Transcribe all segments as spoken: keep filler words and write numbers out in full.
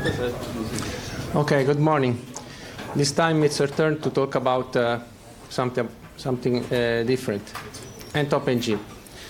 Okay, good morning. This time it's our turn to talk about uh, something, something uh, different, N T O P N G.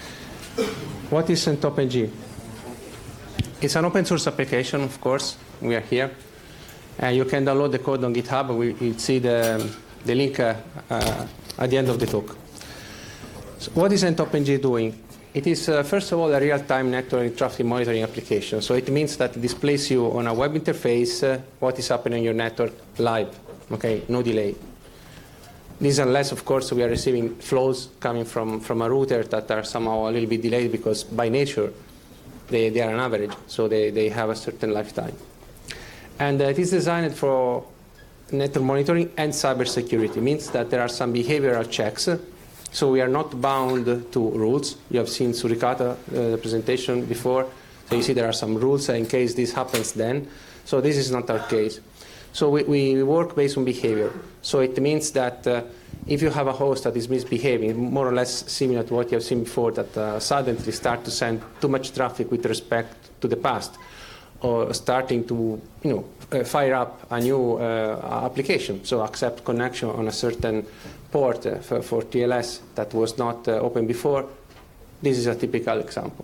What is N T O P N G? It's an open source application, of course. We are here. Uh, you can download the code on GitHub. We, you'll see the, the link uh, uh, at the end of the talk. So what is N T O P N G doing? It is, uh, first of all, a real-time network traffic monitoring application. So it means that it displays you on a web interface uh, what is happening on your network live, okay, no delay. This unless, of course, we are receiving flows coming from, from a router that are somehow a little bit delayed because by nature they, they are an average, so they, they have a certain lifetime. And uh, it is designed for network monitoring and cybersecurity. It means that there are some behavioral checks. So we are not bound to rules. You have seen Surikata, uh, the presentation before. So you see there are some rules in case this happens then. So this is not our case. So we, we work based on behavior. So it means that uh, if you have a host that is misbehaving, more or less similar to what you have seen before, that uh, suddenly start to send too much traffic with respect to the past, or starting to you know, uh, fire up a new uh, application, so accept connection on a certain port uh, for, for T L S that was not uh, open before. This is a typical example.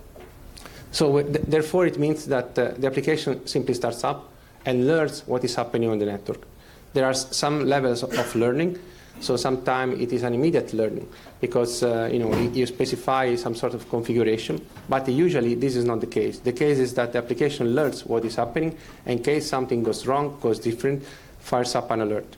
So th therefore it means that uh, the application simply starts up and learns what is happening on the network. There are some levels of learning. So sometimes it is an immediate learning because uh, you know you specify some sort of configuration, but usually this is not the case. The case is that the application learns what is happening, and in case something goes wrong, goes different, fires up an alert.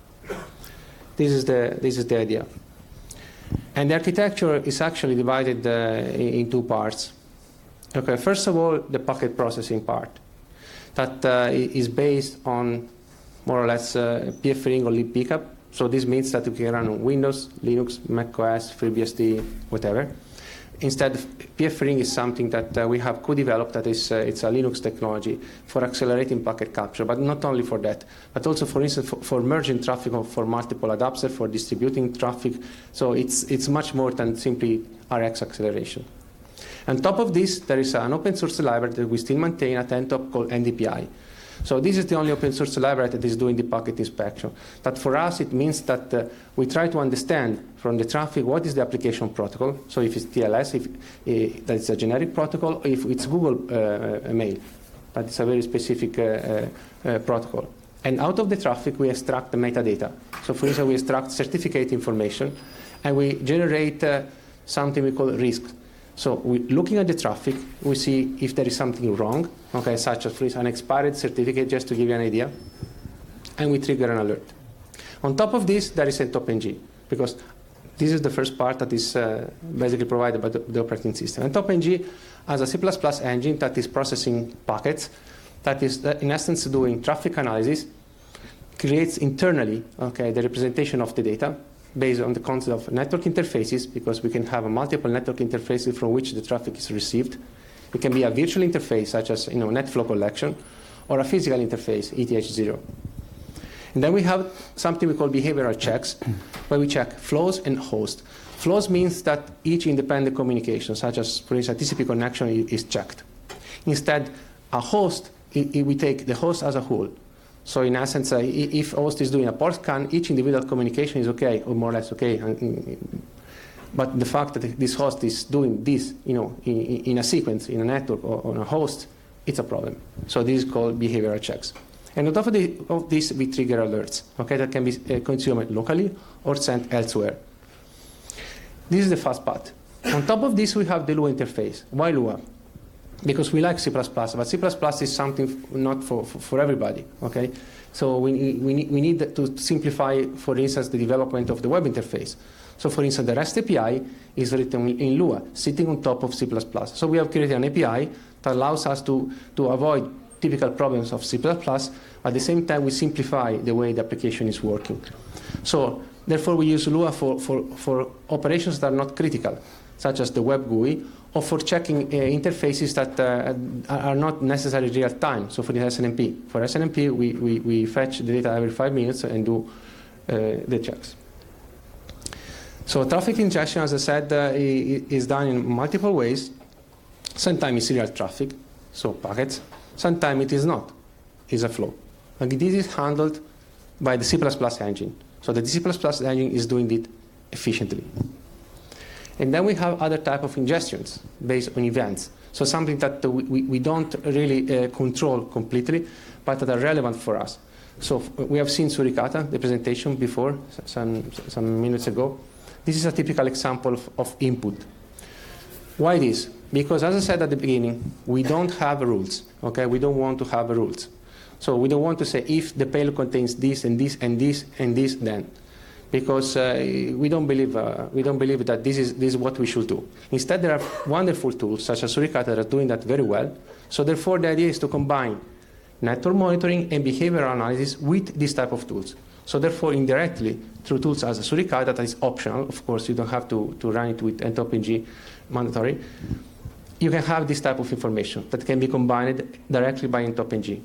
This is the this is the idea. And the architecture is actually divided uh, in two parts. Okay, first of all, the packet processing part that uh, is based on more or less uh, P F ring or libpcap. So this means that you can run on Windows, Linux, macOS, FreeBSD, whatever. Instead, P F ring is something that uh, we have co-developed. That is, uh, it's a Linux technology for accelerating packet capture, but not only for that, but also, for instance, for, for merging traffic for multiple adapters, for distributing traffic. So it's it's much more than simply R X acceleration. On top of this, there is an open source library that we still maintain at N T O P called N D P I. So this is the only open source library that is doing the packet inspection. But for us, it means that uh, we try to understand from the traffic what is the application protocol. So if it's T L S, if uh, that's a generic protocol, if it's Google uh, mail, that is a very specific uh, uh, uh, protocol. And out of the traffic, we extract the metadata. So for instance, we extract certificate information, and we generate uh, something we call risk. So we, looking at the traffic, we see if there is something wrong, okay, such as for instance, an expired certificate, just to give you an idea, and we trigger an alert. On top of this, there is N T O P N G, because this is the first part that is uh, basically provided by the, the operating system. N T O P N G has a C plus plus engine that is processing packets, that is uh, in essence doing traffic analysis, creates internally okay, the representation of the data, based on the concept of network interfaces, because we can have a multiple network interfaces from which the traffic is received. It can be a virtual interface, such as you know, NetFlow collection, or a physical interface, E T H zero. And then we have something we call behavioral checks, where we check flows and host. Flows means that each independent communication, such as, for instance, a T C P connection, is checked. Instead, a host, we take the host as a whole. So in essence, uh, if host is doing a port scan, each individual communication is okay, or more or less okay. But the fact that this host is doing this, you know, in, in a sequence, in a network, or on a host, it's a problem. So this is called behavioral checks. And on top of, the, of this, we trigger alerts, okay, that can be uh, consumed locally or sent elsewhere. This is the fast part. On top of this, we have the Lua interface. Why Lua? Because we like C plus plus, but C plus plus is something not for, for, for everybody, okay? So we, we, need, we need to simplify, for instance, the development of the web interface. So for instance, the REST A P I is written in Lua, sitting on top of C plus plus. So we have created an A P I that allows us to, to avoid typical problems of C plus plus. At the same time, we simplify the way the application is working. So therefore, we use Lua for, for, for operations that are not critical, such as the web G U I, or for checking uh, interfaces that uh, are not necessarily real time. So for the S N M P. For S N M P, we, we, we fetch the data every five minutes and do uh, the checks. So traffic ingestion, as I said, uh, is done in multiple ways. Sometimes it's serial traffic, so packets. Sometimes it is not. is a flow. And this is handled by the C plus plus engine. So the C plus plus engine is doing it efficiently. And then we have other type of ingestions based on events. So something that we, we, we don't really uh, control completely, but that are relevant for us. So we have seen Suricata, the presentation before, some, some minutes ago. This is a typical example of, of input. Why this? Because as I said at the beginning, we don't have rules. Okay, we don't want to have rules. So we don't want to say if the payload contains this and this and this and this, then, because uh, we don't believe uh, we don't believe that this is this is what we should do. Instead, there are wonderful tools such as Suricata that are doing that very well. So therefore, the idea is to combine network monitoring and behavioral analysis with this type of tools. So therefore, indirectly, through tools as Suricata, that is optional. Of course, you don't have to, to run it with N T O P N G mandatory. You can have this type of information that can be combined directly by N T O P N G.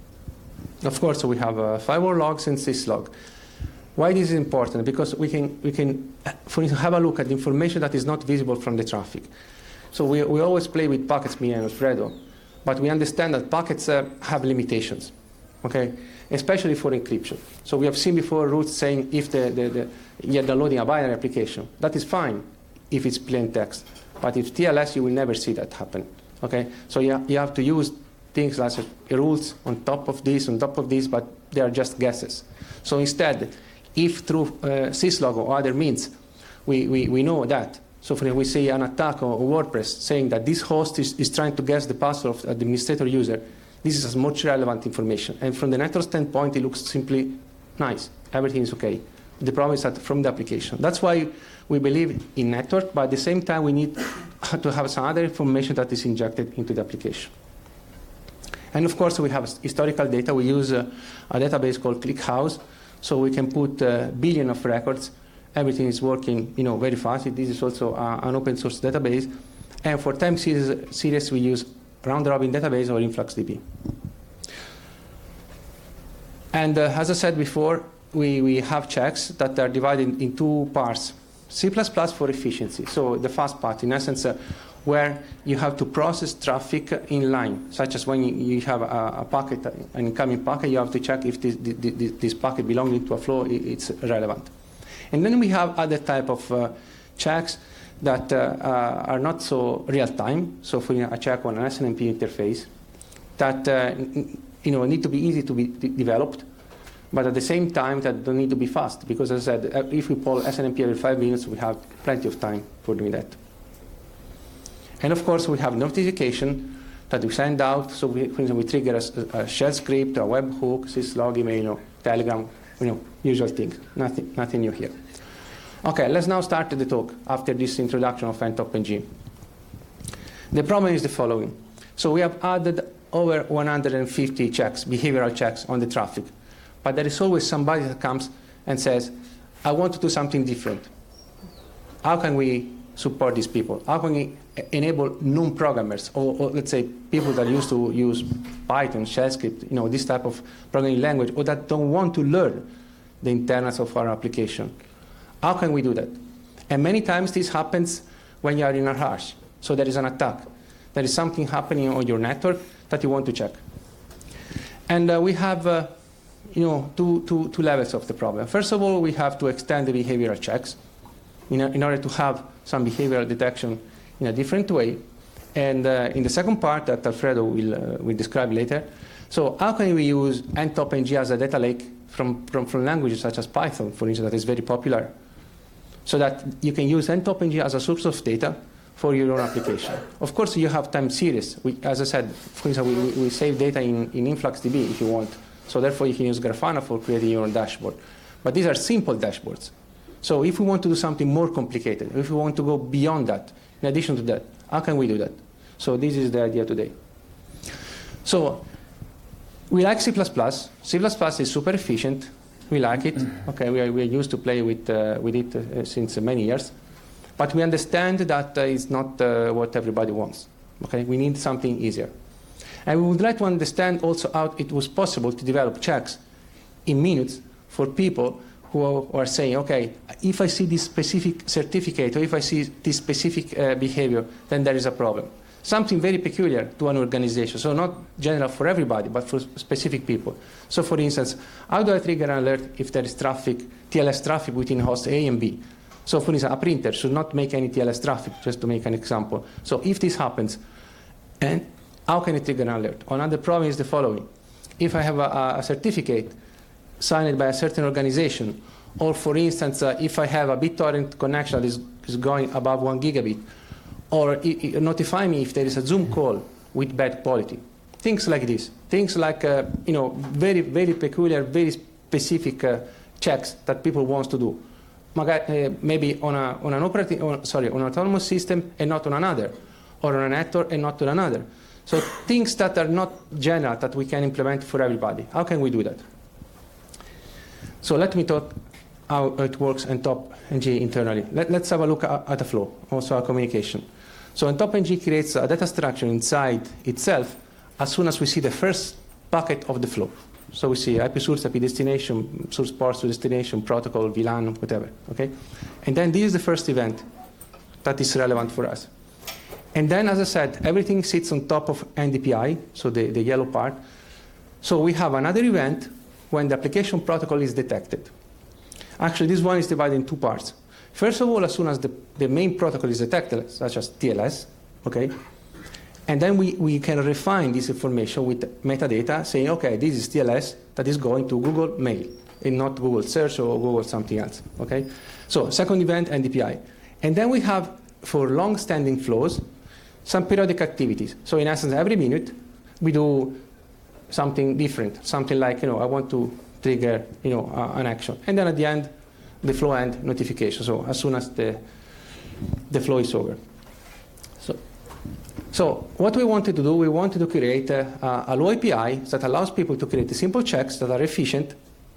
Of course, we have uh, firewall logs and syslog. Why this is important? Because we can, we can for instance, have a look at the information that is not visible from the traffic. So we, we always play with packets, me and Alfredo, but we understand that packets uh, have limitations, okay? Especially for encryption. So we have seen before rules saying if the, the, the, you're downloading a binary application, that is fine if it's plain text. But if T L S, you will never see that happen, okay? So you, you have to use things like rules on top of this, on top of this, but they are just guesses. So instead, if through uh, syslog or other means, we, we, we know that. So for example, we see an attack on WordPress saying that this host is, is trying to guess the password of the administrator user, this is much relevant information. And from the network standpoint, it looks simply nice. Everything is okay. The problem is that from the application. That's why we believe in network, but at the same time, we need to have some other information that is injected into the application. And of course, we have historical data. We use uh, a database called ClickHouse, so we can put a billion of records. Everything is working, you know, very fast. This is also uh, an open source database. And for time series, series we use round-robin database or InfluxDB. And uh, as I said before, we, we have checks that are divided in two parts. C plus plus for efficiency, so the fast part, in essence, uh, where you have to process traffic in line, such as when you, you have a, a packet, an incoming packet, you have to check if this, this, this packet belonging to a flow, it's relevant. And then we have other type of uh, checks that uh, uh, are not so real-time. So for a check on an S N M P interface that uh, you know, need to be easy to be de developed, but at the same time that don't need to be fast. Because as I said, if we poll S N M P every five minutes, we have plenty of time for doing that. And of course, we have notification that we send out. So we, for instance, we trigger a, a shell script, a webhook, syslog, email, Telegram, you know, usual things. Nothing, nothing new here. Okay, let's now start the talk after this introduction of N T O P N G. The problem is the following. So we have added over one hundred fifty checks, behavioral checks on the traffic. But there is always somebody that comes and says, I want to do something different. How can we support these people? How can we enable non-programmers, or, or let's say people that used to use Python, shell script, you know, this type of programming language, or that don't want to learn the internals of our application? How can we do that? And many times this happens when you are in a rush. So there is an attack. There is something happening on your network that you want to check. And uh, we have uh, you know, two, two, two levels of the problem. First of all, we have to extend the behavioral checks in, a, in order to have some behavioral detection in a different way. And uh, in the second part that Alfredo will, uh, will describe later, so how can we use N T O P N G as a data lake from, from, from languages such as Python, for instance, that is very popular, so that you can use N T O P N G as a source of data for your own application. Of course, you have time series. We, as I said, for instance, we, we save data in, in InfluxDB if you want. So therefore, you can use Grafana for creating your own dashboard. But these are simple dashboards. So if we want to do something more complicated, if we want to go beyond that, in addition to that, how can we do that? So this is the idea today. So we like C plus plus. C plus plus is super efficient. We like it. Okay, we are, we are used to play with, uh, with it uh, since many years. But we understand that uh, it's not uh, what everybody wants. Okay, we need something easier. And we would like to understand also how it was possible to develop checks in minutes for people who are saying, okay, if I see this specific certificate or if I see this specific uh, behavior, then there is a problem. something very peculiar to an organization. So not general for everybody, but for specific people. So for instance, how do I trigger an alert if there is traffic, T L S traffic between host A and B? So for instance, a printer should not make any T L S traffic, just to make an example. So if this happens, and how can I trigger an alert? Another problem is the following. If I have a, a certificate signed by a certain organization, or for instance, uh, if I have a BitTorrent connection that is, is going above one gigabit, or I, I notify me if there is a Zoom call with bad quality. Things like this. Things like, uh, you know, very, very peculiar, very specific uh, checks that people want to do. Uh, maybe on, a, on an operating, on, sorry, on an autonomous system and not on another, or on a network and not on another. So things that are not general that we can implement for everybody. How can we do that? So let me talk how it works in TopNG internally. Let, let's have a look at, at the flow, also our communication. So TopNG creates a data structure inside itself as soon as we see the first packet of the flow. So we see I P source, I P destination, source port to destination, protocol, V LAN, whatever. Okay? And then this is the first event that is relevant for us. And then, as I said, everything sits on top of N D P I, so the, the yellow part. So we have another event when the application protocol is detected. Actually, this one is divided in two parts. First of all, as soon as the, the main protocol is detected, such as T L S, okay, and then we, we can refine this information with metadata, saying, okay, this is T L S that is going to Google Mail, and not Google Search or Google something else, okay? So second event, N D P I. And then we have, for long-standing flows, some periodic activities. So in essence, every minute, we do something different, something like, you know, I want to trigger, you know, uh, an action. And then at the end, the flow end notification, so as soon as the, the flow is over. So, so what we wanted to do, we wanted to create a, a low A P I that allows people to create simple checks that are efficient,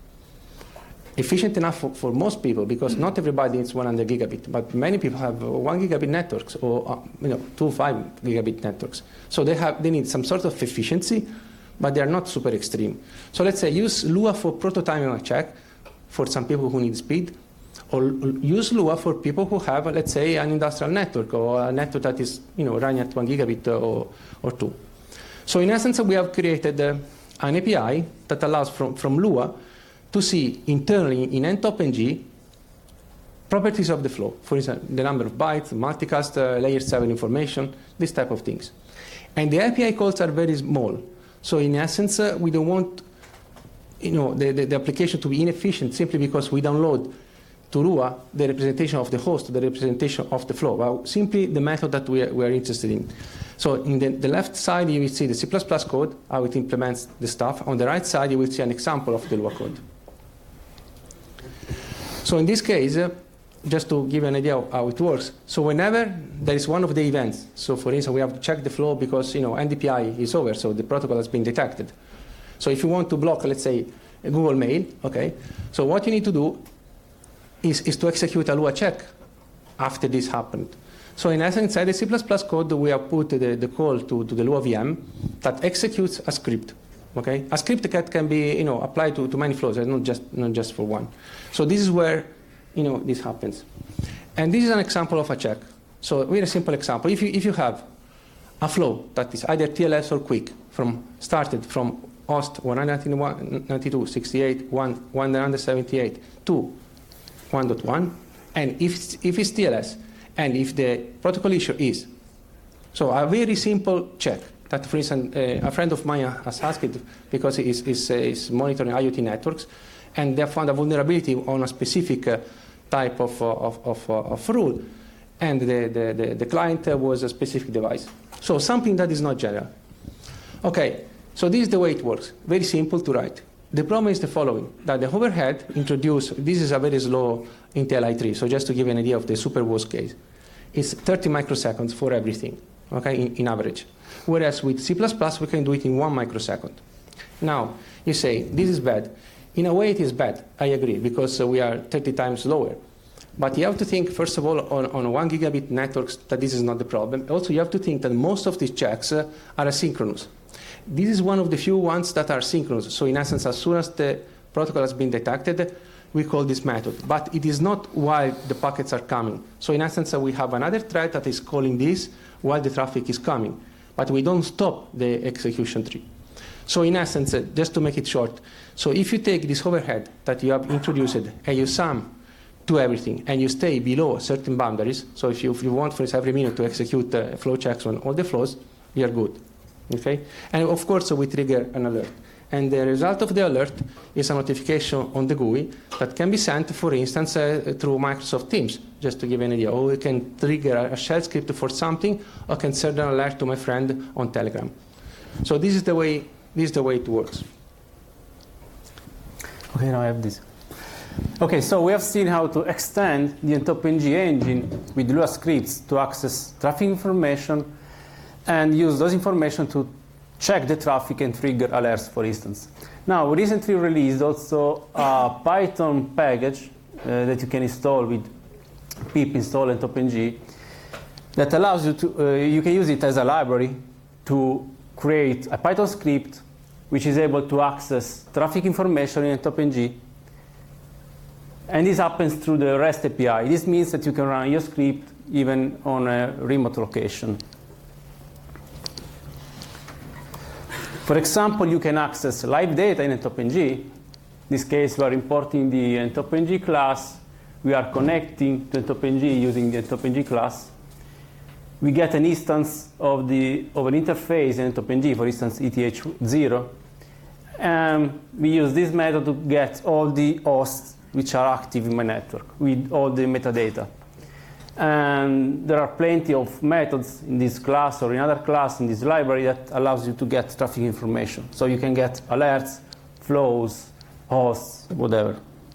efficient enough for, for most people, because not everybody needs one hundred gigabit, but many people have one gigabit networks, or uh, you know, two five gigabit networks. So they have they need some sort of efficiency, but they are not super extreme. So let's say use Lua for prototyping a check for some people who need speed, or use Lua for people who have, let's say, an industrial network, or a network that is, you know, running at one gigabit or, or two. So in essence, we have created uh, an A P I that allows from, from Lua to see internally in NTopNG properties of the flow. For instance, the number of bytes, multicast, uh, layer seven information, this type of things. And the A P I calls are very small. So in essence, uh, we don't want, you know, the, the, the application to be inefficient simply because we download to Lua the representation of the host, the representation of the flow. Well, simply the method that we are, we are interested in. So in the, the left side, you will see the C plus plus code, how it implements the stuff. On the right side, you will see an example of the Lua code. So in this case, uh, just to give you an idea of how it works, so whenever there is one of the events, so for instance, we have to check the flow because, you know, N D P I is over, so the protocol has been detected. So if you want to block, let's say, Google Mail, okay, so what you need to do is, is to execute a Lua check after this happened. So in essence, inside the C plus plus code, we have put the, the call to, to the Lua V M that executes a script. Okay, a script that can be, you know, applied to, to many flows, not just not just for one. So this is where, you know, this happens. And this is an example of a check. So a very simple example. If you if you have a flow that is either T L S or quick, from started from host one ninety-two dot sixty-eight dot one seventy-eight to one dot one, and if if it's T L S, and if the protocol issue is, so a very simple check. That, for instance, uh, a friend of mine has asked it because he's, he's, uh, he's monitoring IoT networks, and they found a vulnerability on a specific uh, type of, uh, of, of, uh, of rule, and the, the, the, the client uh, was a specific device. So something that is not general. Okay, so this is the way it works. Very simple to write. The problem is the following, that the overhead introduced, this is a very slow Intel i three, so just to give you an idea of the super worst case, it's thirty microseconds for everything, okay, in, in average. Whereas with C plus plus, we can do it in one microsecond. Now, you say, this is bad. In a way, it is bad. I agree, because uh, we are thirty times lower. But you have to think, first of all, on, on one gigabit networks, that this is not the problem. Also, you have to think that most of these checks uh, are asynchronous. This is one of the few ones that are synchronous. So in essence, as soon as the protocol has been detected, we call this method. But it is not while the packets are coming. So in essence, uh, we have another thread that is calling this while the traffic is coming. But we don't stop the execution tree. So in essence, uh, just to make it short, so if you take this overhead that you have introduced and you sum to everything, and you stay below certain boundaries, so if you, if you want, for every minute to execute uh, flow checks on all the flows, you're good. Okay? And of course, uh, we trigger an alert. And the result of the alert is a notification on the G U I that can be sent, for instance, uh, through Microsoft Teams, just to give you an idea. Or we can trigger a shell script for something, or can send an alert to my friend on Telegram. So this is the way, this is the way it works. Okay, now I have this. Okay, so we have seen how to extend the NTOPNG engine with Lua scripts to access traffic information and use those information to check the traffic and trigger alerts, for instance. Now, we recently released also a Python package uh, that you can install with pip install NTOPNG that allows you to, uh, you can use it as a library to create a Python script which is able to access traffic information in NTOPNG. And this happens through the REST A P I. This means that you can run your script even on a remote location. For example, you can access live data in NTOPNG. In this case, we are importing the NTOPNG class. We are connecting to NTOPNG using the NTOPNG class. We get an instance of, the, of an interface in NTOPNG, for instance, E T H zero. And we use this method to get all the hosts which are active in my network with all the metadata. And there are plenty of methods in this class or in other class in this library that allows you to get traffic information. So you can get alerts, flows, hosts, whatever.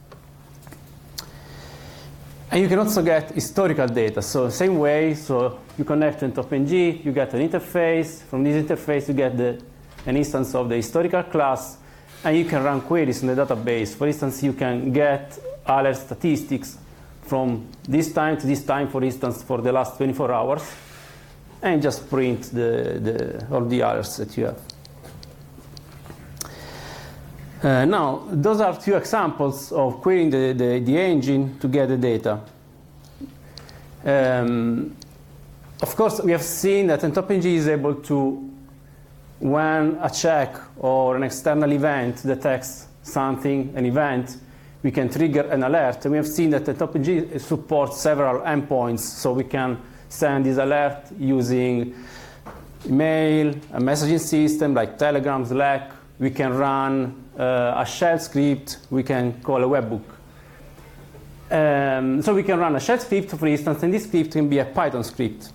And you can also get historical data. So same way, so you connect to NTOPNG, you get an interface. From this interface, you get the, an instance of the historical class, and you can run queries in the database. For instance, you can get alert statistics from this time to this time, for instance, for the last twenty-four hours, and just print the, the, all the alerts that you have. Uh, now, those are two examples of querying the, the, the engine to get the data. Um, of course, we have seen that NTOPNG is able to, when a check or an external event detects something, an event, we can trigger an alert. And we have seen that NTOPNG supports several endpoints, so we can send this alert using email, a messaging system like Telegram, Slack. We can run uh, a shell script. We can call a webhook. Um, so we can run a shell script, for instance, and this script can be a Python script.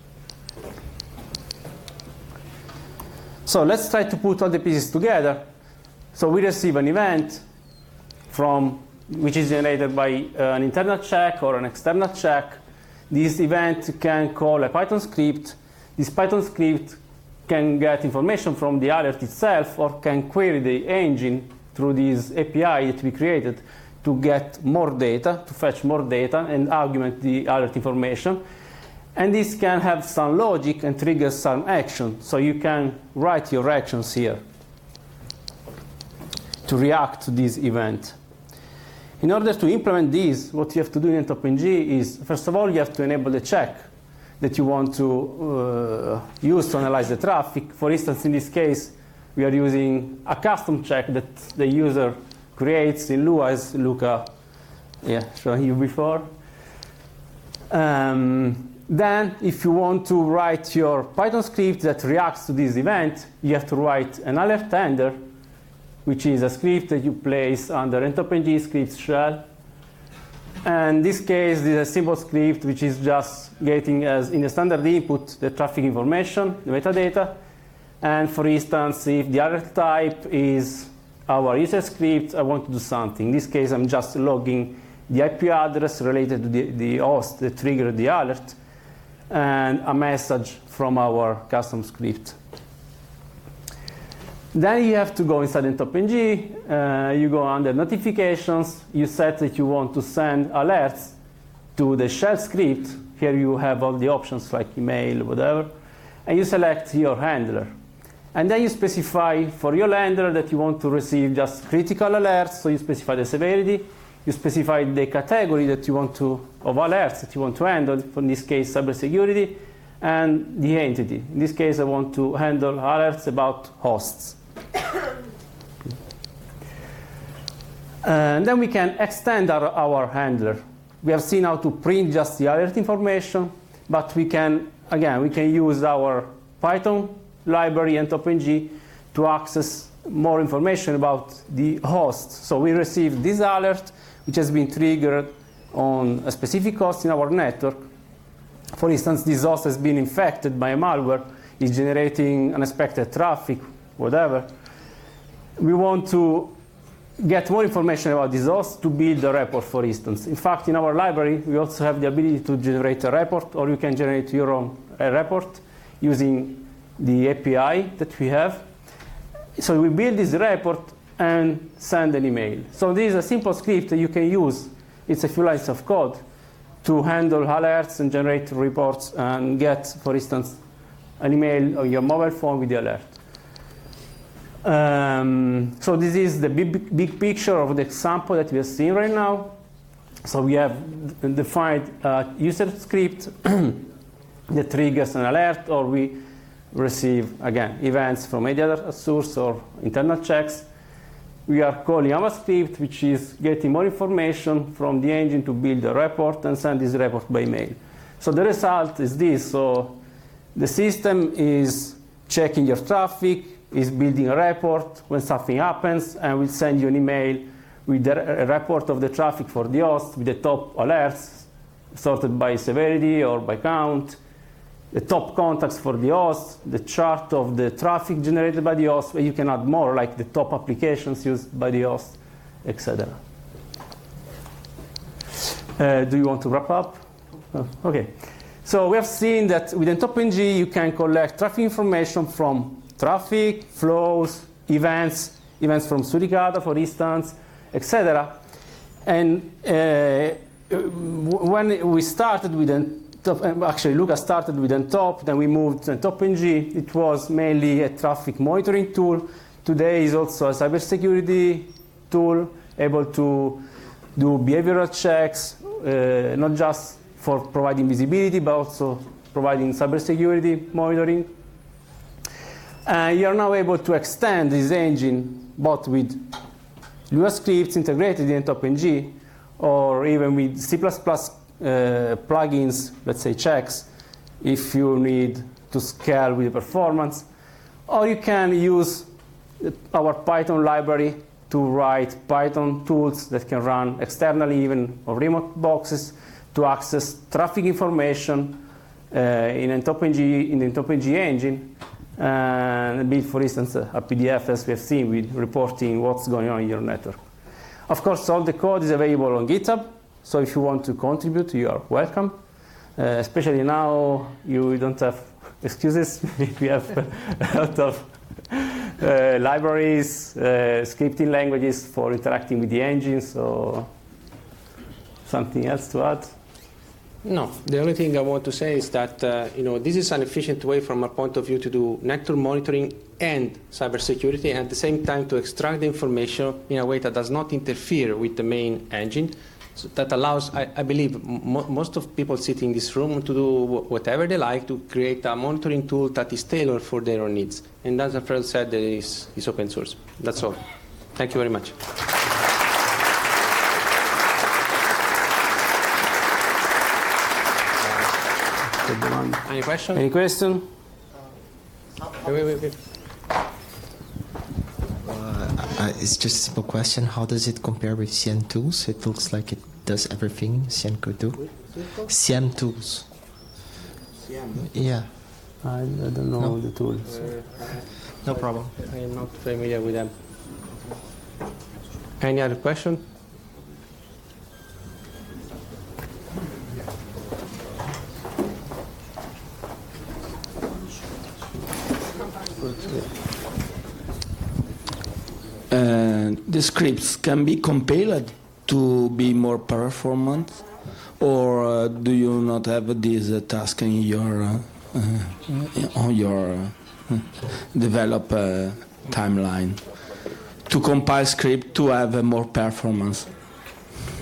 So let's try to put all the pieces together. So we receive an event from, which is generated by uh, an internal check or an external check. This event can call a Python script. This Python script can get information from the alert itself or can query the engine through this A P I that we created to get more data, to fetch more data and argument the alert information. And this can have some logic and trigger some action. So you can write your actions here to react to this event. In order to implement this, what you have to do in NTOPNG is, first of all, you have to enable the check that you want to uh, use to analyze the traffic. For instance, in this case, we are using a custom check that the user creates in Lua, as Luca yeah, showed you before. Um, then, if you want to write your Python script that reacts to this event, you have to write an alert handler, which is a script that you place under NTOPNG script shell. And in this case, this is a simple script which is just getting as in the standard input the traffic information, the metadata. And for instance, if the alert type is our user script, I want to do something. In this case, I'm just logging the I P address related to the, the host that triggered the alert and a message from our custom script. Then you have to go inside NTOPNG, uh, you go under notifications, you set that you want to send alerts to the shell script. Here you have all the options like email, whatever, and you select your handler. And then you specify for your handler that you want to receive just critical alerts, so you specify the severity. you specify the category that you want to, of alerts that you want to handle, in this case cybersecurity, and the entity. In this case, I want to handle alerts about hosts. And then we can extend our, our handler. We have seen how to print just the alert information, but we can, again, we can use our Python library and NTOPNG to access more information about the host. So we receive this alert, which has been triggered on a specific host in our network. For instance, this host has been infected by a malware, is generating unexpected traffic, whatever. We want to get more information about this host to build a report, for instance. In fact, in our library, we also have the ability to generate a report, or you can generate your own a report using the A P I that we have. So we build this report and send an email. So this is a simple script that you can use. It's a few lines of code to handle alerts and generate reports and get, for instance, an email on your mobile phone with the alert. Um, so this is the big, big picture of the example that we are seeing right now. So we have defined a user script that triggers an alert, or we receive, again, events from any other source or internal checks. We are calling our script, which is getting more information from the engine to build a report and send this report by mail. So the result is this. So the system is checking your traffic, is building a report when something happens, and will send you an email with a report of the traffic for the host with the top alerts sorted by severity or by count, the top contacts for the host, the chart of the traffic generated by the host, where you can add more, like the top applications used by the host, et cetera. Uh, do you want to wrap up? Oh, okay. So we have seen that with NTOPNG, you can collect traffic information from traffic, flows, events, events from Suricata, for instance, et cetera. And uh, when we started with NTOP, actually Luca started with NTOP, then we moved to NTOPNG. It was mainly a traffic monitoring tool. Today is also a cybersecurity tool, able to do behavioral checks, uh, not just for providing visibility, but also providing cybersecurity monitoring. And you are now able to extend this engine both with Lua scripts integrated in NTOPNG, or even with C plus plus uh, plugins, let's say checks, if you need to scale with the performance. Or you can use our Python library to write Python tools that can run externally, even on remote boxes, to access traffic information uh, in NTOPNG, in the NTOPNG engine, and build, for instance, a P D F, as we have seen, with reporting what's going on in your network. Of course, all the code is available on GitHub, so if you want to contribute, you are welcome. Uh, especially now, you don't have excuses. We have a lot of uh, libraries, uh, scripting languages for interacting with the engine, so something else to add? No, the only thing I want to say is that uh, you know, this is an efficient way from our point of view to do network monitoring and cybersecurity, and at the same time to extract the information in a way that does not interfere with the main engine. So that allows, I, I believe, mo most of people sitting in this room to do whatever they like to create a monitoring tool that is tailored for their own needs. And as Alfredo said, it is, is open source. That's all. Thank you very much. Any question? Any question? Wait, wait, wait, wait. Uh, it's just a simple question. How does it compare with C M tools? It looks like it does everything C M could do. C M tools. C M? Yeah. I, I don't know No. the tools. Uh, No problem. I am not familiar with them. Any other question? Uh, the scripts can be compiled to be more performant, or uh, do you not have this uh, task in your uh, uh, on your uh, develop uh, timeline to compile script to have uh, more performance?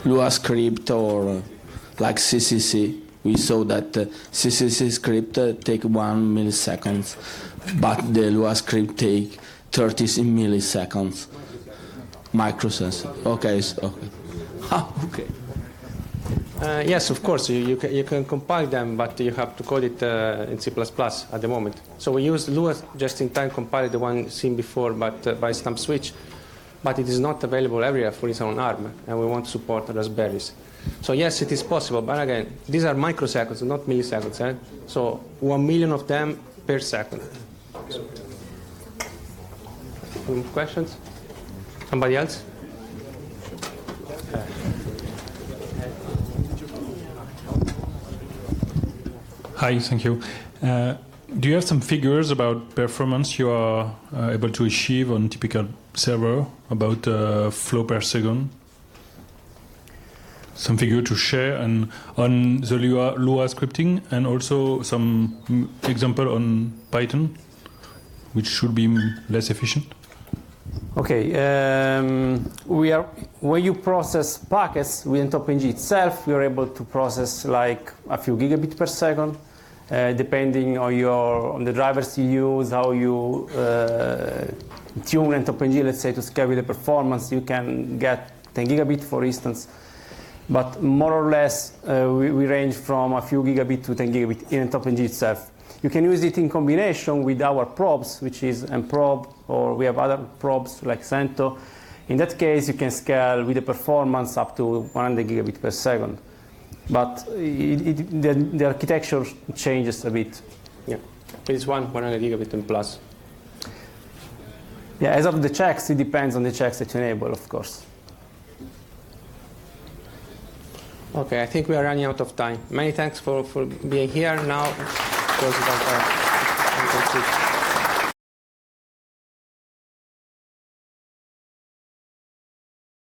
Lua script or uh, like C C C. We saw that uh, C C C script uh, take one millisecond, but the Lua script take thirty milliseconds. Microsensor. Okay. So, okay. Ah, okay. Uh, yes, of course, you, you, can, you can compile them, but you have to code it uh, in C plus plus at the moment. So we use Lua just-in-time compiler, the one seen before, but uh, by Stamp Switch, but it is not available everywhere, for instance, on ARM, and we want to support Raspberries. So yes, it is possible, but again, these are microseconds, not milliseconds. Eh? So one million of them per second. Any questions? Somebody else? Hi, thank you. Uh, do you have some figures about performance you are uh, able to achieve on typical server, about uh, flow per second? Some figure to share and on the Lua, Lua scripting, and also some mm, example on Python, which should be less efficient? Okay, um, we are, when you process packets with TopNG itself, we are able to process like a few gigabits per second. Uh, depending on your on the drivers you use, how you uh, tune TopNG, let's say, to scale with the performance, you can get ten gigabit, for instance. But more or less, uh, we, we range from a few gigabit to ten gigabit in TopNG itself. You can use it in combination with our probes, which is mprobe, or we have other probes like CentOS. In that case, you can scale with the performance up to one hundred gigabit per second. But it, it, the, the architecture changes a bit. Yeah, it's one one hundred gigabit and plus. Yeah, as of the checks, it depends on the checks that you enable, of course. Okay, I think we are running out of time. Many thanks for, for being here now. Close it up.